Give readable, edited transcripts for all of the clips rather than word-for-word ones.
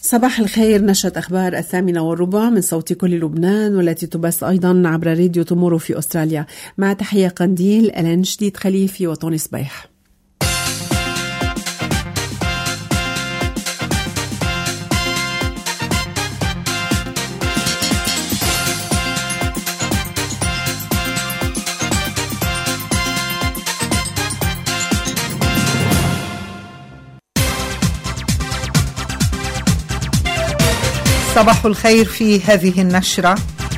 صباح الخير. نشرة أخبار 8:15 من صوت كل لبنان، والتي تبث أيضا عبر راديو تومورو في أستراليا. مع تحية قنديل، ألان جديد خليفي وطوني صبيح. صباح الخير. في هذه النشرة: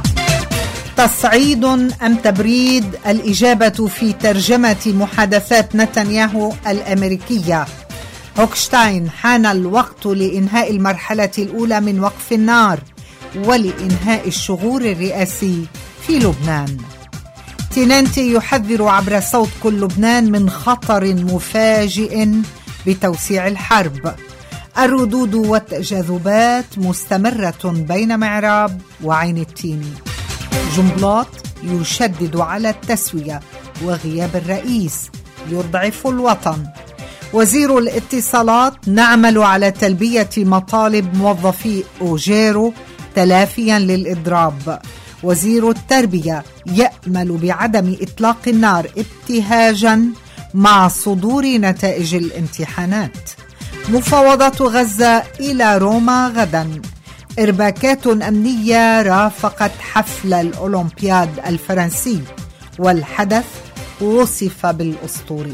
تصعيد أم تبريد؟ الإجابة في ترجمة محادثات نتنياهو الأمريكية. هوكشتاين: حان الوقت لإنهاء المرحلة الأولى من وقف النار ولإنهاء الشغور الرئاسي في لبنان. تينانتي يحذر عبر صوت كل لبنان من خطر مفاجئ بتوسيع الحرب. الردود والتجاذبات مستمرة بين معراب وعين التين. جنبلاط يشدد على التسوية وغياب الرئيس يضعف الوطن. وزير الاتصالات: نعمل على تلبية مطالب موظفي أوجيرو تلافيا للإضراب. وزير التربية: يأمل بعدم إطلاق النار ابتهاجا مع صدور نتائج الامتحانات. مفاوضات غزة إلى روما غدا. إرباكات أمنية رافقت حفل الأولمبياد الفرنسي، والحدث وصف بالأسطوري.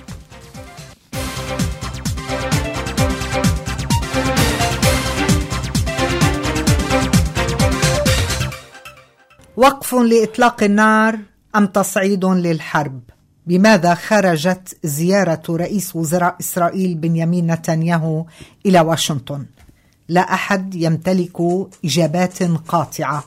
وقف لإطلاق النار أم تصعيد للحرب؟ بماذا خرجت زيارة رئيس وزراء إسرائيل بنيامين نتنياهو إلى واشنطن؟ لا أحد يمتلك إجابات قاطعة.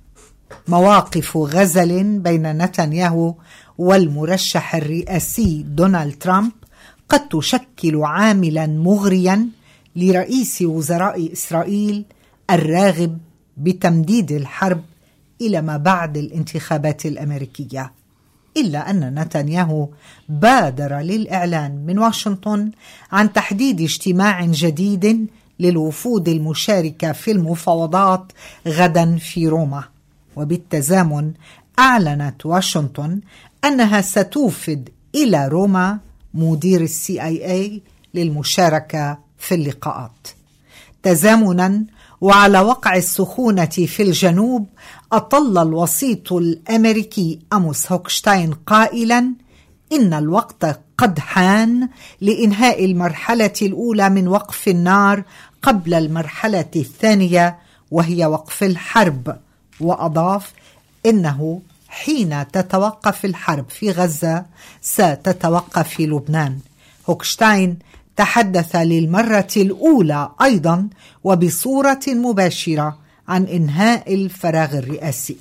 مواقف غزل بين نتنياهو والمرشح الرئاسي دونالد ترامب قد تشكل عاملا مغريا لرئيس وزراء إسرائيل الراغب بتمديد الحرب إلى ما بعد الانتخابات الأمريكية. إلا أن نتنياهو بادر للإعلان من واشنطن عن تحديد اجتماع جديد للوفود المشاركة في المفاوضات غدا في روما. وبالتزامن أعلنت واشنطن أنها ستوفد إلى روما مدير CIA للمشاركة في اللقاءات. تزامنا وعلى وقع السخونة في الجنوب، أطل الوسيط الأمريكي أموس هوكشتاين قائلا إن الوقت قد حان لإنهاء المرحلة الأولى من وقف النار قبل المرحلة الثانية وهي وقف الحرب. وأضاف إنه حين تتوقف الحرب في غزة ستتوقف في لبنان. هوكشتاين تحدث للمرة الأولى أيضا وبصورة مباشرة عن إنهاء الفراغ الرئاسي.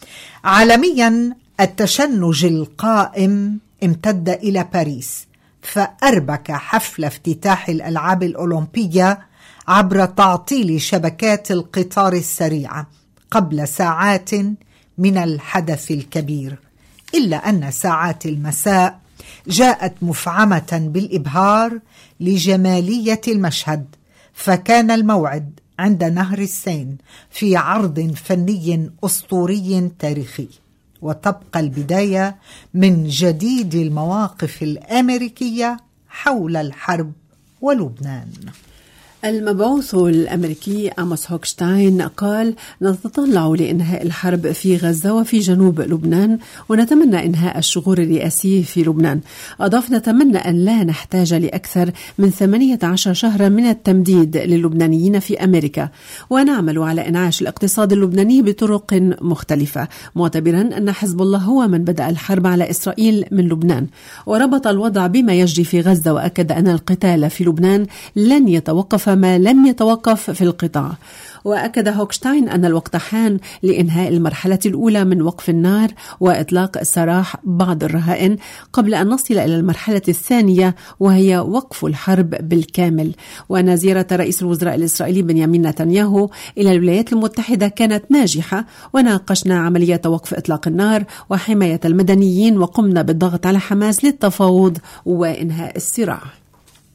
عالميا التشنج القائم امتد إلى باريس، فأربك حفل افتتاح الألعاب الأولمبية عبر تعطيل شبكات القطار السريع قبل ساعات من الحدث الكبير. إلا أن ساعات المساء جاءت مفعمة بالإبهار لجمالية المشهد، فكان الموعد عند نهر السين في عرض فني أسطوري تاريخي. وتبقى البداية من جديد المواقف الأمريكية حول الحرب ولبنان. المبعوث الأمريكي أموس هوكشتاين قال: نتطلع لإنهاء الحرب في غزة وفي جنوب لبنان، ونتمنى إنهاء الشغور الرئاسي في لبنان. أضاف: نتمنى أن لا نحتاج لأكثر من 18 شهرا من التمديد للبنانيين في أمريكا، ونعمل على إنعاش الاقتصاد اللبناني بطرق مختلفة، معتبرا أن حزب الله هو من بدأ الحرب على إسرائيل من لبنان. وربط الوضع بما يجري في غزة، وأكد أن القتال في لبنان لن يتوقف ما لم يتوقف في القطاع. وأكد هوكشتاين أن الوقت حان لإنهاء المرحلة الأولى من وقف النار وإطلاق سراح بعض الرهائن قبل أن نصل إلى المرحلة الثانية وهي وقف الحرب بالكامل. وأن زيارة رئيس الوزراء الإسرائيلي بنيامين نتنياهو إلى الولايات المتحدة كانت ناجحة، وناقشنا عملية وقف إطلاق النار وحماية المدنيين، وقمنا بالضغط على حماس للتفاوض وإنهاء الصراع.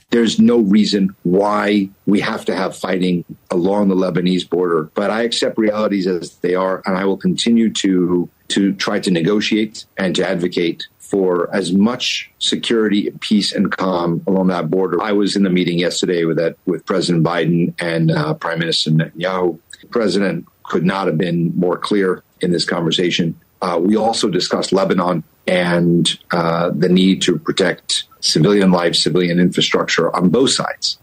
There's no reason why we have to have fighting along the Lebanese border. But I accept realities as they are, and I will continue to try to negotiate and to advocate for as much security, peace, and calm along that border. I was in the meeting yesterday with President Biden and Prime Minister Netanyahu. The President could not have been more clear in this conversation. We also discussed Lebanon and the need to protect civilian life, civilian infrastructure on both sides.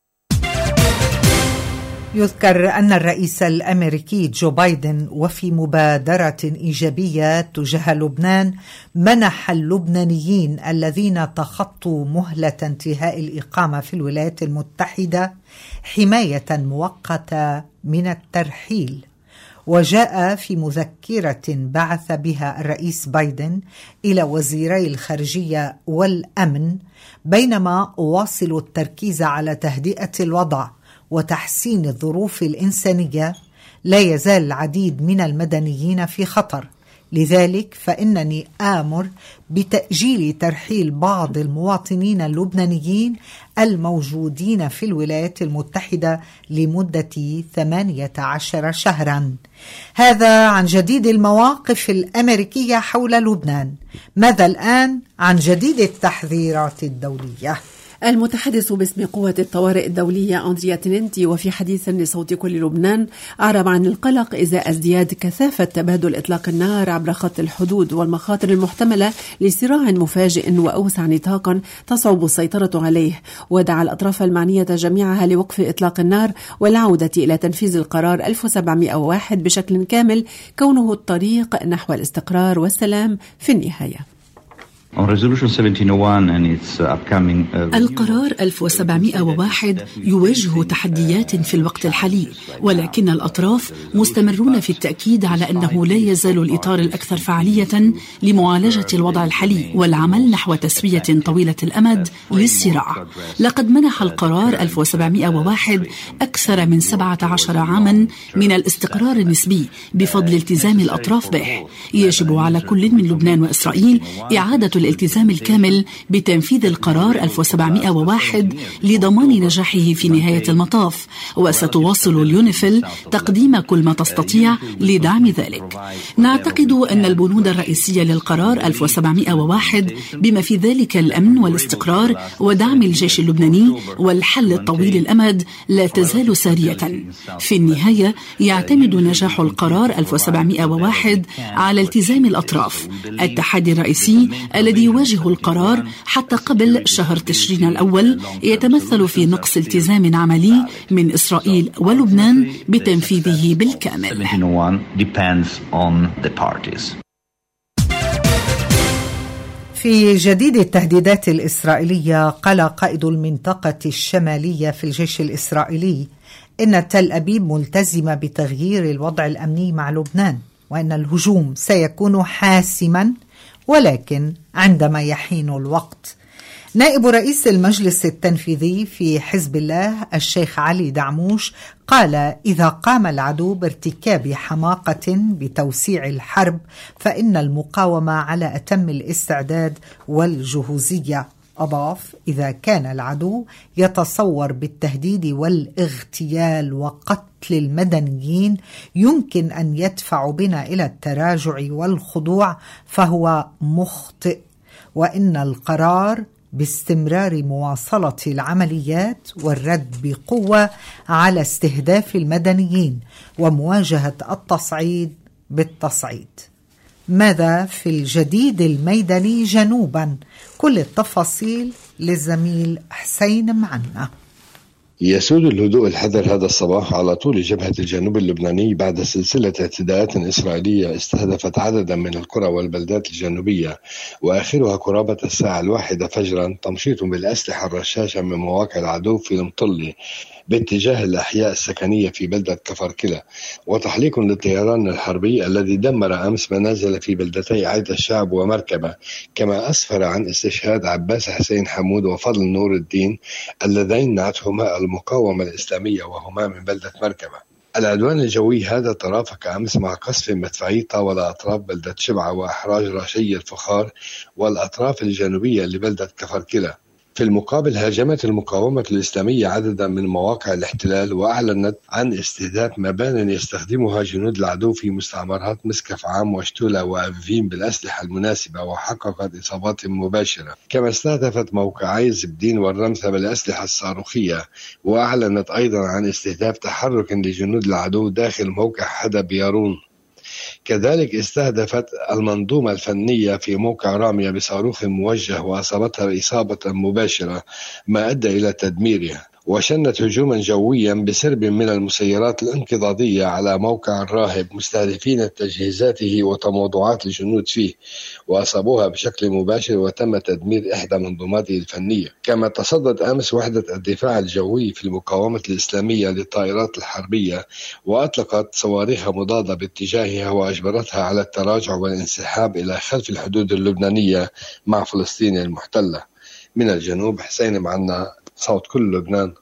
يذكر أن الرئيس الأمريكي جو بايدن وفي مبادرة إيجابية تجاه لبنان منح اللبنانيين الذين تخطوا مهلة انتهاء الإقامة في الولايات المتحدة حماية مؤقتة من الترحيل. وجاء في مذكرة بعث بها الرئيس بايدن إلى وزيري الخارجية والأمن بينما واصل التركيز على تهدئة الوضع وتحسين الظروف الإنسانية، لا يزال العديد من المدنيين في خطر. لذلك فإنني آمر بتأجيل ترحيل بعض المواطنين اللبنانيين الموجودين في الولايات المتحدة لمدة 18 شهرا. هذا عن جديد المواقف الأمريكية حول لبنان. ماذا الآن عن جديد التحذيرات الدولية؟ المتحدث باسم قوة الطوارئ الدولية أندريا تننتي وفي حديث لصوت كل لبنان أعرب عن القلق إزاء ازدياد كثافة تبادل إطلاق النار عبر خط الحدود والمخاطر المحتملة لصراع مفاجئ وأوسع نطاقا تصعب السيطرة عليه، ودعا الأطراف المعنية جميعها لوقف إطلاق النار والعودة إلى تنفيذ القرار 1701 بشكل كامل كونه الطريق نحو الاستقرار والسلام في النهاية. القرار 1701 يواجه تحديات في الوقت الحالي، ولكن الأطراف مستمرون في التأكيد على أنه لا يزال الإطار الأكثر فعالية لمعالجة الوضع الحالي والعمل نحو تسوية طويلة الأمد للصراع. لقد منح القرار 1701 أكثر من 17 عاما من الاستقرار النسبي بفضل التزام الأطراف به. يجب على كل من لبنان وإسرائيل إعادة الالتزام الكامل بتنفيذ القرار 1701 لضمان نجاحه في نهاية المطاف، وستواصل اليونيفيل تقديم كل ما تستطيع لدعم ذلك. نعتقد أن البنود الرئيسية للقرار 1701 بما في ذلك الأمن والاستقرار ودعم الجيش اللبناني والحل الطويل الأمد لا تزال سارية. في النهاية يعتمد نجاح القرار 1701 على التزام الأطراف. التحدي الرئيسي الذي يواجه القرار حتى قبل شهر تشرين الأول يتمثل في نقص التزام عملي من إسرائيل ولبنان بتنفيذه بالكامل. في جديد التهديدات الإسرائيلية، قال قائد المنطقة الشمالية في الجيش الإسرائيلي إن تل أبيب ملتزمة بتغيير الوضع الأمني مع لبنان، وأن الهجوم سيكون حاسما ولكن عندما يحين الوقت. نائب رئيس المجلس التنفيذي في حزب الله الشيخ علي دعموش قال: إذا قام العدو بارتكاب حماقة بتوسيع الحرب فإن المقاومة على أتم الاستعداد والجهوزية. أضاف: إذا كان العدو يتصور بالتهديد والاغتيال وقتل المدنيين يمكن أن يدفع بنا إلى التراجع والخضوع فهو مخطئ، وإن القرار باستمرار مواصلة العمليات والرد بقوة على استهداف المدنيين ومواجهة التصعيد بالتصعيد. ماذا في الجديد الميداني جنوبا؟ كل التفاصيل للزميل حسين معنا. يسود الهدوء الحذر هذا الصباح على طول جبهة الجنوب اللبناني بعد سلسلة اعتداءات إسرائيلية استهدفت عددا من القرى والبلدات الجنوبية، وآخرها قرابة الساعة 1 فجرا تمشيط بالأسلحة الرشاشة من مواقع العدو في المطلي باتجاه الأحياء السكنية في بلدة كفركلة، وتحليق للطيران الحربي الذي دمر أمس منازل في بلدتي عيد الشعب ومركبة، كما أسفر عن استشهاد عباس حسين حمود وفضل نور الدين اللذين نعتهما المقاومة الإسلامية وهما من بلدة مركبة. العدوان الجوي هذا ترافق أمس مع قصف مدفعي طاول أطراف بلدة شبعة وإحراج راشي الفخار والأطراف الجنوبية لبلدة كفركلة. في المقابل هاجمت المقاومة الإسلامية عددا من مواقع الاحتلال وأعلنت عن استهداف مبانٍ يستخدمها جنود العدو في مستعمرات مسكف عام وشتولة وأفين بالأسلحة المناسبة وحققت إصابات مباشرة. كما استهدفت موقعي زبدين والرمثة بالأسلحة الصاروخية، وأعلنت أيضا عن استهداف تحرك لجنود العدو داخل موقع حدب يارون. كذلك استهدفت المنظومة الفنية في موقع رامية بصاروخ موجه وأصابتها إصابة مباشرة ما أدى إلى تدميرها. وشنت هجوما جويا بسرب من المسيرات الانقضاضية على موقع الراهب مستهدفين تجهيزاته وتموضعات الجنود فيه، وأصابوها بشكل مباشر وتم تدمير إحدى منظوماته الفنية. كما تصدت أمس وحدة الدفاع الجوي في المقاومة الإسلامية للطائرات الحربية وأطلقت صواريخ مضادة باتجاهها وأجبرتها على التراجع والانسحاب إلى خلف الحدود اللبنانية مع فلسطين المحتلة. من الجنوب حسين معنا، صوت كل لبنان.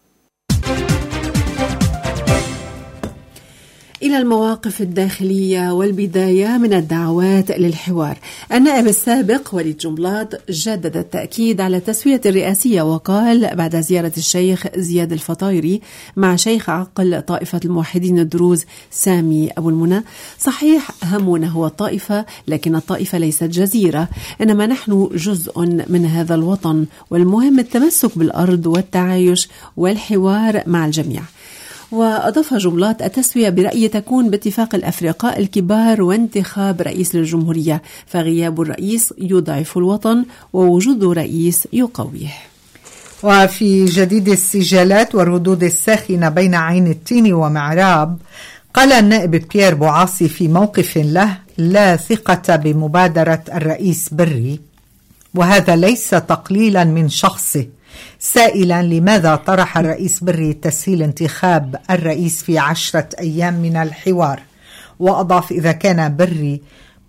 إلى المواقف الداخلية والبداية من الدعوات للحوار. النائب السابق وليد جنبلاط جدد التأكيد على التسوية الرئاسية وقال بعد زيارة الشيخ زياد الفطايري مع شيخ عقل طائفة الموحدين الدروز سامي أبو المنى: صحيح همنا هو الطائفة، لكن الطائفة ليست جزيرة، إنما نحن جزء من هذا الوطن، والمهم التمسك بالأرض والتعايش والحوار مع الجميع. وأضاف جنبلاط: التسوية برأيي تكون باتفاق الأفرقاء الكبار وانتخاب رئيس للجمهورية، فغياب الرئيس يضعف الوطن ووجود رئيس يقويه. وفي جديد السجالات والردود الساخنة بين عين التين ومعراب، قال النائب بيير بوعاصي في موقف له: لا ثقة بمبادرة الرئيس بري، وهذا ليس تقليلا من شخصه، سائلا لماذا طرح الرئيس بري تسهيل انتخاب الرئيس في 10 أيام من الحوار. وأضاف: إذا كان بري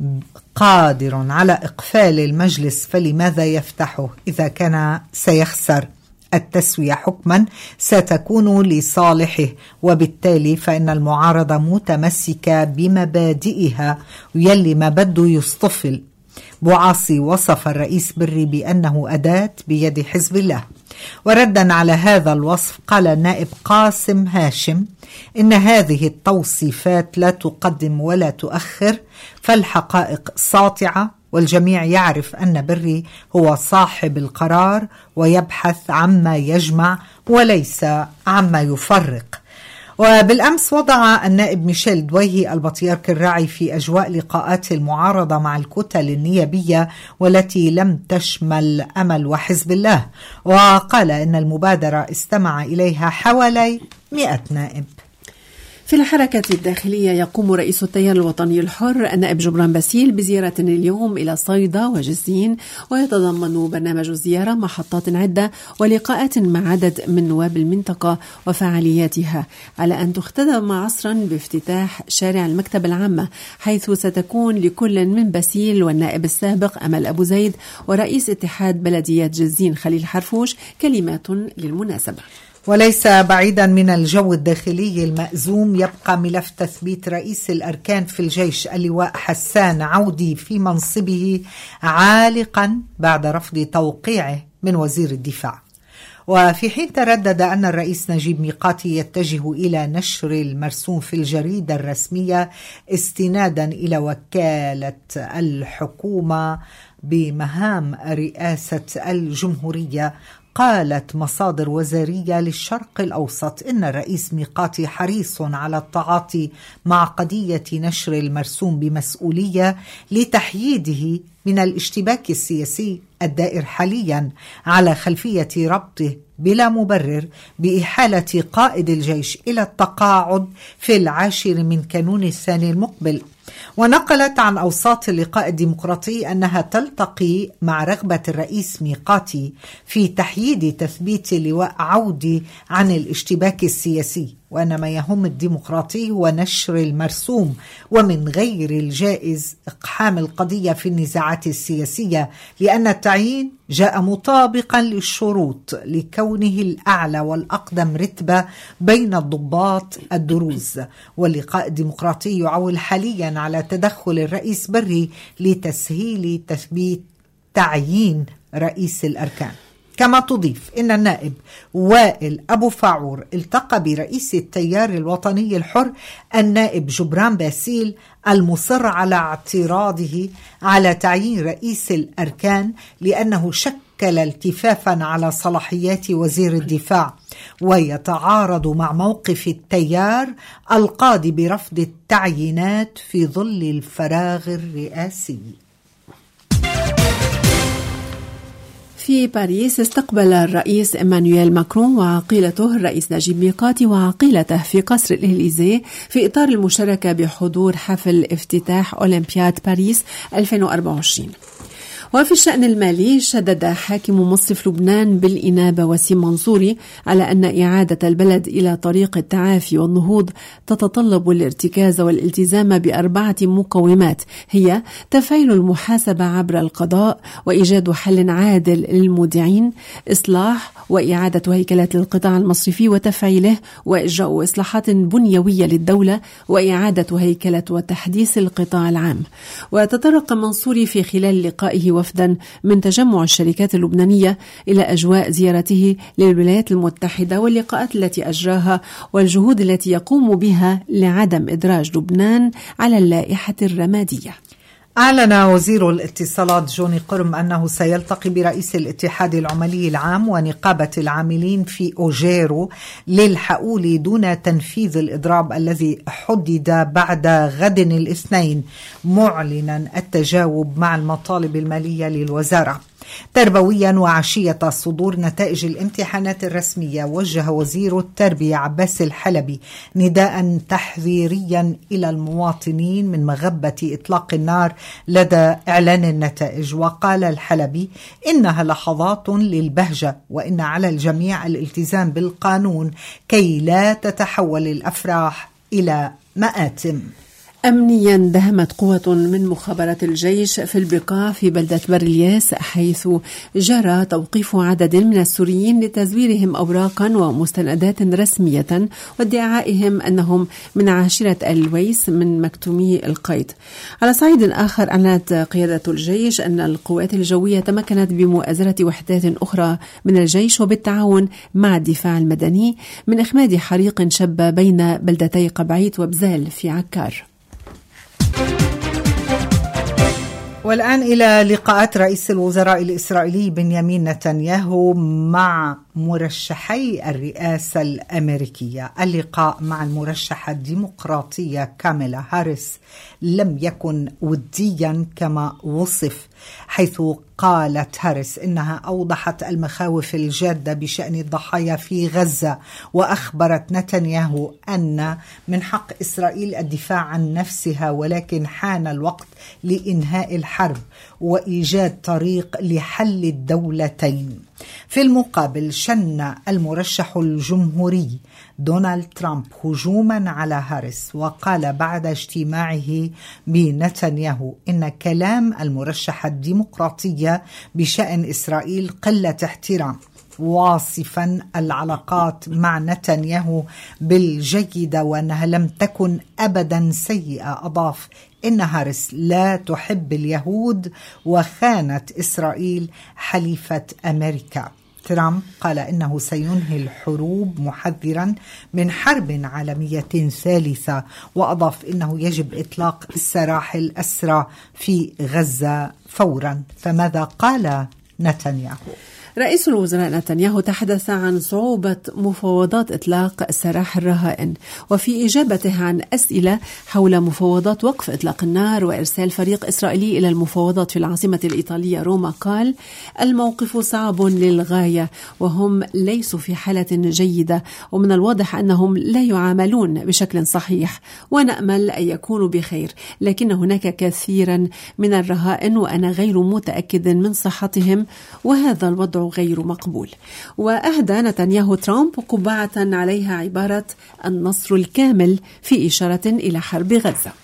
قادر على إقفال المجلس فلماذا يفتحه؟ إذا كان سيخسر التسوية حكما ستكون لصالحه، وبالتالي فإن المعارضة متمسكة بمبادئها ويلي ما بده يصطفل. بوعاصي وصف الرئيس بري بأنه أداة بيد حزب الله. وردا على هذا الوصف قال النائب قاسم هاشم: إن هذه التوصيفات لا تقدم ولا تؤخر، فالحقائق ساطعة، والجميع يعرف أن بري هو صاحب القرار ويبحث عما يجمع وليس عما يفرق. وبالأمس وضع النائب ميشيل دويهي البطيرك الراعي في أجواء لقاءات المعارضة مع الكتل النيابية والتي لم تشمل أمل وحزب الله، وقال إن المبادرة استمع إليها حوالي 100 نائب. في الحركة الداخلية يقوم رئيس التيار الوطني الحر النائب جبران باسيل بزيارة اليوم إلى صيدا وجزين، ويتضمن برنامج الزيارة محطات عدة ولقاءات مع عدد من نواب المنطقة وفعالياتها، على أن تختتم عصرا بافتتاح شارع المكتبة العامة، حيث ستكون لكل من باسيل والنائب السابق أمل أبو زيد ورئيس اتحاد بلديات جزين خليل حرفوش كلمات للمناسبة. وليس بعيدا من الجو الداخلي المأزوم يبقى ملف تثبيت رئيس الأركان في الجيش اللواء حسان عودي في منصبه عالقا بعد رفض توقيعه من وزير الدفاع. وفي حين تردد أن الرئيس نجيب ميقاتي يتجه إلى نشر المرسوم في الجريدة الرسمية استنادا إلى وكالة الحكومة بمهام رئاسة الجمهورية، قالت مصادر وزارية للشرق الأوسط إن الرئيس ميقاتي حريص على التعاطي مع قضية نشر المرسوم بمسؤولية لتحييده من الاشتباك السياسي الدائر حاليا على خلفية ربطه بلا مبرر بإحالة قائد الجيش إلى التقاعد في 10 من كانون الثاني المقبل. ونقلت عن أوساط اللقاء الديمقراطي أنها تلتقي مع رغبة الرئيس ميقاتي في تحييد تثبيت لواء عودي عن الاشتباك السياسي، وأن ما يهم الديمقراطي هو نشر المرسوم، ومن غير الجائز إقحام القضية في النزاعات السياسية، لأن التعيين جاء مطابقا للشروط لكونه الأعلى والأقدم رتبة بين الضباط الدروز. واللقاء الديمقراطي يعول حاليا على تدخل الرئيس بري لتسهيل تثبيت تعيين رئيس الأركان. كما تضيف إن النائب وائل أبو فاعور التقى برئيس التيار الوطني الحر النائب جبران باسيل المصر على اعتراضه على تعيين رئيس الأركان لأنه شكل التفافا على صلاحيات وزير الدفاع، ويتعارض مع موقف التيار القاضي برفض التعيينات في ظل الفراغ الرئاسي. في باريس استقبل الرئيس إيمانويل ماكرون وعقيلته الرئيس نجيب ميقاتي وعقيلته في قصر الإليزيه في إطار المشاركة بحضور حفل افتتاح أولمبياد باريس 2024. وفي الشأن المالي شدد حاكم مصرف لبنان بالإنابة وسيم منصوري على أن إعادة البلد إلى طريق التعافي والنهوض تتطلب الارتكاز والالتزام ب4 مقومات، هي تفعيل المحاسبة عبر القضاء وإيجاد حل عادل للمودعين، إصلاح وإعادة هيكلة القطاع المصرفي وتفعيله، وإجراء إصلاحات بنيوية للدولة وإعادة هيكلة وتحديث القطاع العام. وتطرق منصوري في خلال لقائه وفدا من تجمع الشركات اللبنانية إلى أجواء زيارته للولايات المتحدة واللقاءات التي أجراها والجهود التي يقوم بها لعدم إدراج لبنان على اللائحة الرمادية. أعلن وزير الاتصالات جوني قرم أنه سيلتقي برئيس الاتحاد العمالي العام ونقابة العاملين في أوجيرو للحقول دون تنفيذ الإضراب الذي حدد بعد غد الاثنين، معلنا التجاوب مع المطالب المالية للوزارة. تربويا وعشية صدور نتائج الامتحانات الرسمية، وجه وزير التربية عباس الحلبي نداء تحذيريا إلى المواطنين من مغبة إطلاق النار لدى إعلان النتائج. وقال الحلبي إنها لحظات للبهجة وإن على الجميع الالتزام بالقانون كي لا تتحول الأفراح إلى مآتم. أمنيا دهمت قوة من مخابرات الجيش في البقاع في بلدة برلياس، حيث جرى توقيف عدد من السوريين لتزويرهم أوراقا ومستندات رسمية وادعائهم أنهم من عاشرة الويس من مكتومي القيد. على صعيد آخر، أعلنت قيادة الجيش أن القوات الجوية تمكنت بمؤازرة وحدات أخرى من الجيش وبالتعاون مع الدفاع المدني من إخماد حريق شب بين بلدتي قبعيت وبزال في عكار. والآن إلى لقاءات رئيس الوزراء الإسرائيلي بنيامين نتنياهو مع مرشحي الرئاسة الأمريكية. اللقاء مع المرشحة الديمقراطية كاميلا هاريس لم يكن وديا كما وصف، حيث قالت هاريس إنها أوضحت المخاوف الجادة بشأن الضحايا في غزة، وأخبرت نتنياهو أن من حق إسرائيل الدفاع عن نفسها، ولكن حان الوقت لإنهاء الحرب وإيجاد طريق لحل الدولتين. في المقابل شن المرشح الجمهوري دونالد ترامب هجوما على هاريس، وقال بعد اجتماعه بنتنياهو إن كلام المرشحة الديمقراطية بشأن إسرائيل قلة احترام، واصفا العلاقات مع نتنياهو بالجيدة وأنها لم تكن أبدا سيئة. أضاف إن هاريس لا تحب اليهود وخانت إسرائيل حليفة أمريكا. ترامب قال إنه سينهي الحروب محذرا من حرب عالمية ثالثة، وأضاف إنه يجب إطلاق سراح الأسرى في غزة فورا. فماذا قال نتنياهو؟ رئيس الوزراء نتنياهو تحدث عن صعوبة مفاوضات إطلاق سراح الرهائن، وفي إجابته عن أسئلة حول مفاوضات وقف إطلاق النار وإرسال فريق إسرائيلي إلى المفاوضات في العاصمة الإيطالية روما، قال: الموقف صعب للغاية وهم ليسوا في حالة جيدة، ومن الواضح أنهم لا يعاملون بشكل صحيح، ونأمل أن يكونوا بخير، لكن هناك كثيرا من الرهائن وأنا غير متأكد من صحتهم، وهذا الوضع غير مقبول. وأهدى نتنياهو ترامب قبعة عليها عبارة النصر الكامل في إشارة إلى حرب غزة.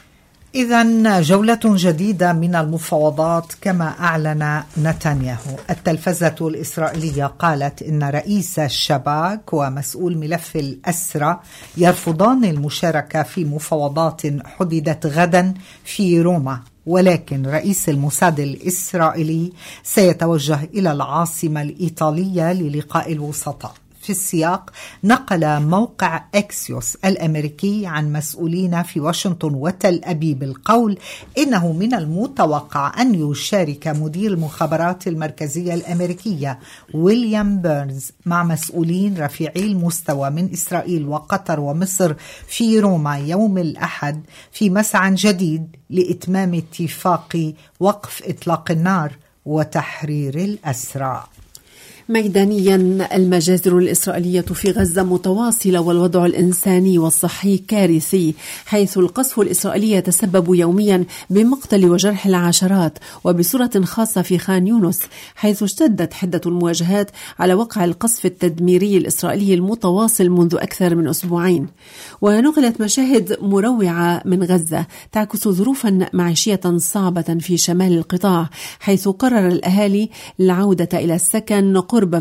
إذن جولة جديدة من المفاوضات كما أعلن نتنياهو. التلفزة الإسرائيلية قالت إن رئيس الشباك ومسؤول ملف الأسرى يرفضان المشاركة في مفاوضات حددت غدا في روما، ولكن رئيس الموساد الإسرائيلي سيتوجه إلى العاصمة الإيطالية للقاء الوسطاء. في السياق نقل موقع أكسيوس الأمريكي عن مسؤولين في واشنطن وتل أبيب القول إنه من المتوقع أن يشارك مدير المخابرات المركزية الأمريكية ويليام بيرنز مع مسؤولين رفيعي المستوى من إسرائيل وقطر ومصر في روما يوم الأحد في مسعى جديد لإتمام اتفاق وقف إطلاق النار وتحرير الأسرى. ميدانيا، المجازر الإسرائيلية في غزة متواصلة والوضع الإنساني والصحي كارثي، حيث القصف الإسرائيلي يتسبب يوميا بمقتل وجرح العشرات، وبصورة خاصة في خان يونس، حيث اشتدت حدة المواجهات على وقع القصف التدميري الإسرائيلي المتواصل منذ أكثر من أسبوعين. ونقلت مشاهد مروعة من غزة تعكس ظروفا معيشية صعبة في شمال القطاع، حيث قرر الأهالي العودة إلى السكن قرب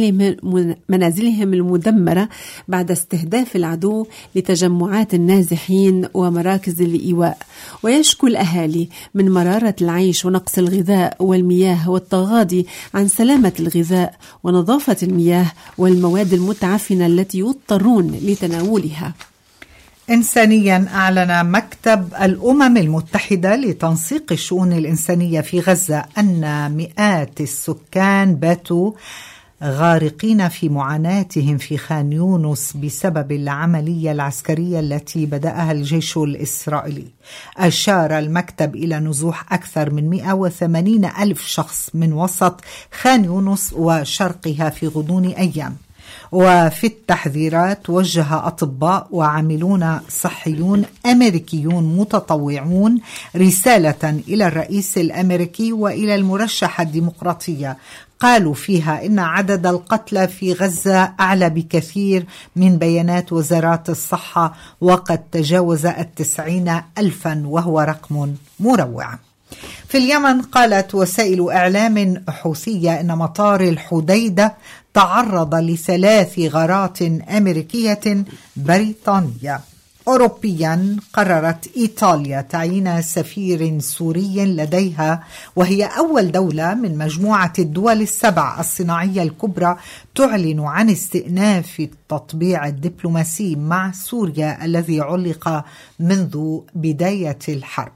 منازلهم المدمرة بعد استهداف العدو لتجمعات النازحين ومراكز الإيواء. ويشكو الأهالي من مرارة العيش ونقص الغذاء والمياه والتغاضي عن سلامة الغذاء ونظافة المياه والمواد المتعفنة التي يضطرون لتناولها. إنسانيا، أعلن مكتب الأمم المتحدة لتنسيق الشؤون الإنسانية في غزة أن مئات السكان باتوا غارقين في معاناتهم في خان يونس بسبب العملية العسكرية التي بدأها الجيش الإسرائيلي. أشار المكتب إلى نزوح أكثر من 180 ألف شخص من وسط خان يونس وشرقها في غضون أيام. وفي التحذيرات وجه أطباء وعاملون صحيون أمريكيون متطوعون رسالة إلى الرئيس الأمريكي وإلى المرشحة الديمقراطية، قالوا فيها إن عدد القتلى في غزة أعلى بكثير من بيانات وزارات الصحة وقد تجاوز 90,000 وهو رقم مروع. في اليمن، قالت وسائل إعلام حوثية إن مطار الحديدة تعرض ل3 غارات أمريكية بريطانية. أوروبيا، قررت إيطاليا تعيين سفير سوري لديها، وهي أول دولة من مجموعة الدول ال7 الصناعية الكبرى تعلن عن استئناف التطبيع الدبلوماسي مع سوريا الذي علق منذ بداية الحرب.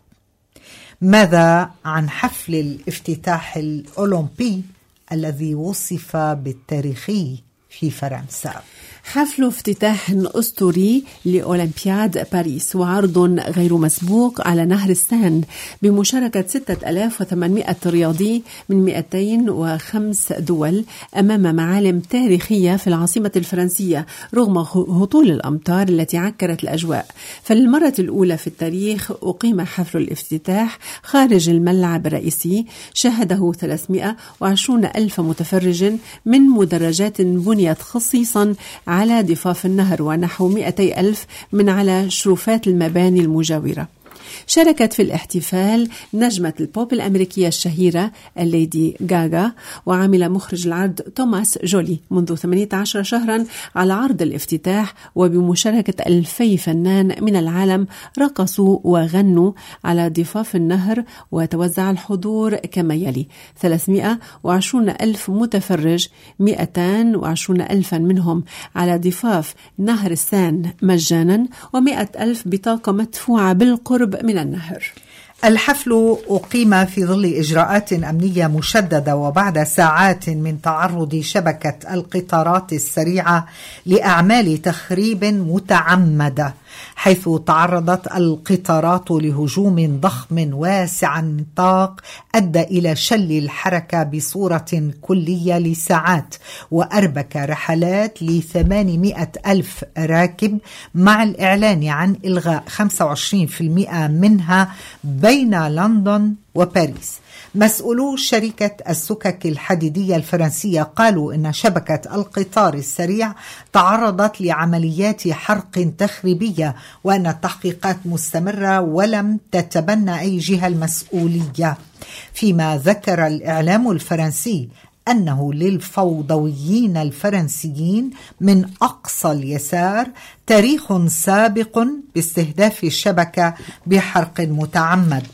ماذا عن حفل الافتتاح الأولمبي الذي وصف بالتاريخي في فرنسا؟ حفل افتتاح أسطوري لأولمبياد باريس وعرض غير مسبوق على نهر السان بمشاركة 6800 رياضي من 205 دول أمام معالم تاريخية في العاصمة الفرنسية رغم هطول الأمطار التي عكرت الأجواء. فللمرة الأولى في التاريخ أقيم حفل الافتتاح خارج الملعب الرئيسي، شاهده 320 ألف متفرج من مدرجات بنيت خصيصا على ضفاف النهر ونحو 200 ألف من على شرفات المباني المجاورة. شاركت في الاحتفال نجمة البوب الأمريكية الشهيرة الليدي غاغا، وعمل مخرج العرض توماس جولي منذ 18 شهرا على عرض الافتتاح، وبمشاركة 2000 فنان من العالم رقصوا وغنوا على ضفاف النهر. وتوزع الحضور كما يلي: 320 ألف متفرج، 220 ألفا منهم على ضفاف نهر السان مجانا، و100 ألف بطاقة مدفوعة بالقرب من النهر. الحفل أقيم في ظل إجراءات أمنية مشددة وبعد ساعات من تعرض شبكة القطارات السريعة لأعمال تخريب متعمدة، حيث تعرضت القطارات لهجوم ضخم واسع النطاق أدى إلى شل الحركة بصورة كلية لساعات، وأربك رحلات ل800 ألف راكب، مع الإعلان عن إلغاء 25% منها بين لندن وباريس. مسؤولو شركة السكك الحديدية الفرنسية قالوا إن شبكة القطار السريع تعرضت لعمليات حرق تخريبية، وأن التحقيقات مستمرة ولم تتبنى أي جهة المسؤولية. فيما ذكر الإعلام الفرنسي أنه للفوضويين الفرنسيين من أقصى اليسار تاريخ سابق باستهداف الشبكة بحرق متعمد.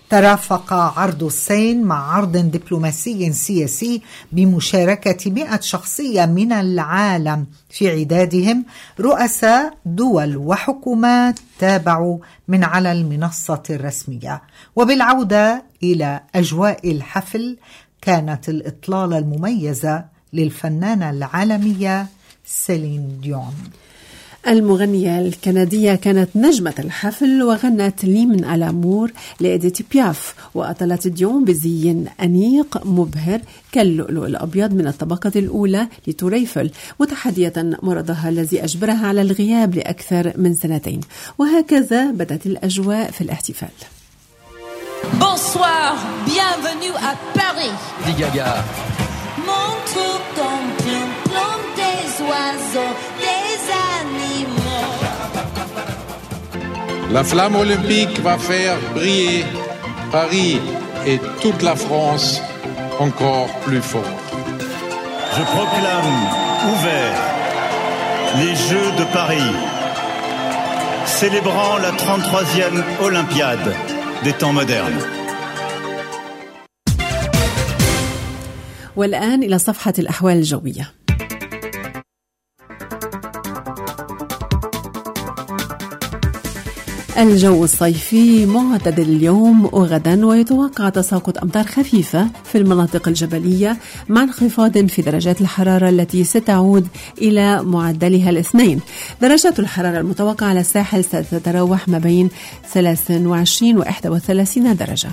ترافق عرض الصين مع عرض دبلوماسي سياسي بمشاركة 100 شخصية من العالم، في عدادهم رؤساء دول وحكومات تابعوا من على المنصة الرسمية. وبالعودة إلى أجواء الحفل، كانت الإطلالة المميزة للفنانة العالمية سيلين ديون. المغنية الكندية كانت نجمة الحفل وغنت لي من ألامور لإديت بياف، وأطلت ديون بزي أنيق مبهر كاللؤلؤ الأبيض من الطبقة الأولى لتريفل، متحدية مرضها الذي أجبرها على الغياب لأكثر من 2 سنين. وهكذا بدت الأجواء في الاحتفال. Bonsoir, bienvenue à Paris. Lady Gaga. Montre ton plomb, plomb des oiseaux, des animaux. La flamme olympique va faire briller Paris et toute la France encore plus fort. Je proclame ouverts les Jeux de Paris, célébrant la 33e Olympiade des temps modernes. والآن إلى صفحة الأحوال الجوية. الجو الصيفي معتدل اليوم وغدا، ويتوقع تساقط أمطار خفيفة في المناطق الجبلية مع انخفاض في درجات الحرارة التي ستعود إلى معدلها 2. درجات الحرارة المتوقعة على الساحل ستتراوح ما بين 23 و 31 درجة.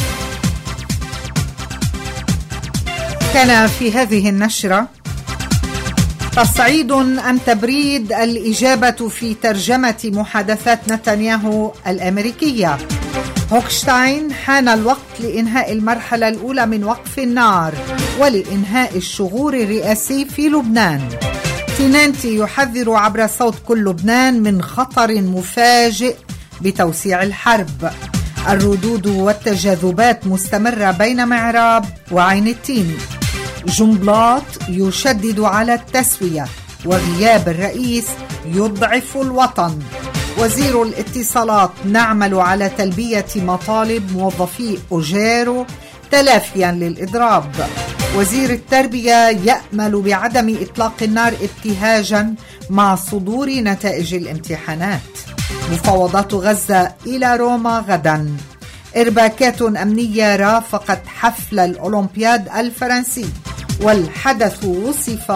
كان في هذه النشرة تصعيد أم تبريد الإجابة في ترجمة محادثات نتنياهو الأمريكية. هوكشتاين: حان الوقت لإنهاء المرحلة الأولى من وقف النار ولإنهاء الشغور الرئاسي في لبنان. تينانتي يحذر عبر صوت كل لبنان من خطر مفاجئ بتوسيع الحرب. الردود والتجاذبات مستمرة بين معراب وعين التين. جنبلاط يشدد على التسوية، وغياب الرئيس يضعف الوطن. وزير الاتصالات: نعمل على تلبية مطالب موظفي أوجيرو تلافيا للإضراب. وزير التربية يأمل بعدم إطلاق النار ابتهاجا مع صدور نتائج الامتحانات. مفاوضات غزة إلى روما غدا. إرباكات أمنية رافقت حفل الأولمبياد الفرنسي، والحدث وصف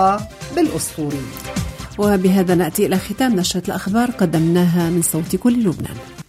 بالأسطوري. وبهذا نأتي إلى ختام نشرة الأخبار قدمناها من صوت كل لبنان.